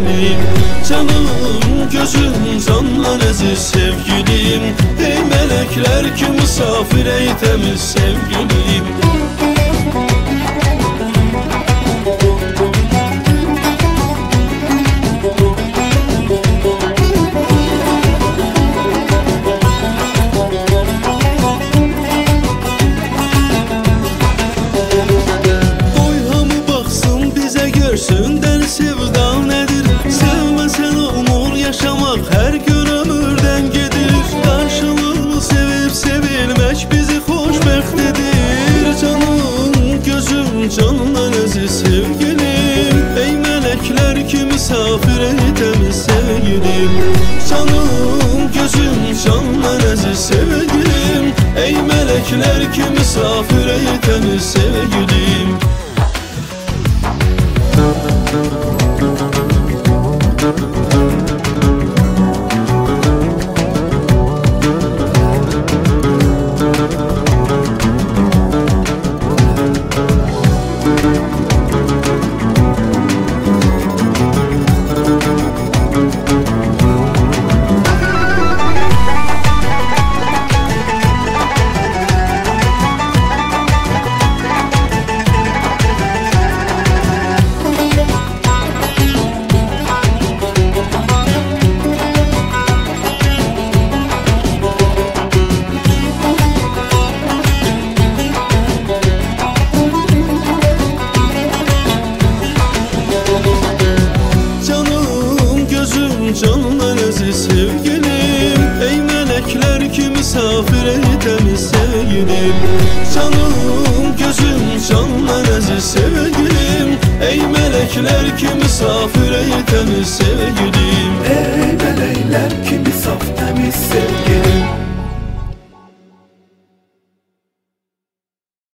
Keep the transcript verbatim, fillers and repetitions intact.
sevgilim. Canım gözüm candan əziz sevgilim. Ey melekler ki misafir ey temiz sevgilim. Görsünden sevda nedir? Sevmesen olmur yaşamak, her gün ömürden gedir. Karşılıklı sevip sevilmek bizi hoşbəxt edir. Canım gözüm candan əziz sevgilim. Ey melekler ki misafir ey temiz sevgilim. Canım gözüm candan əziz sevgilim. Ey melekler ki misafir ey temiz sevgilim. Candan əziz sevgilim. Ey melekler ki misafir ey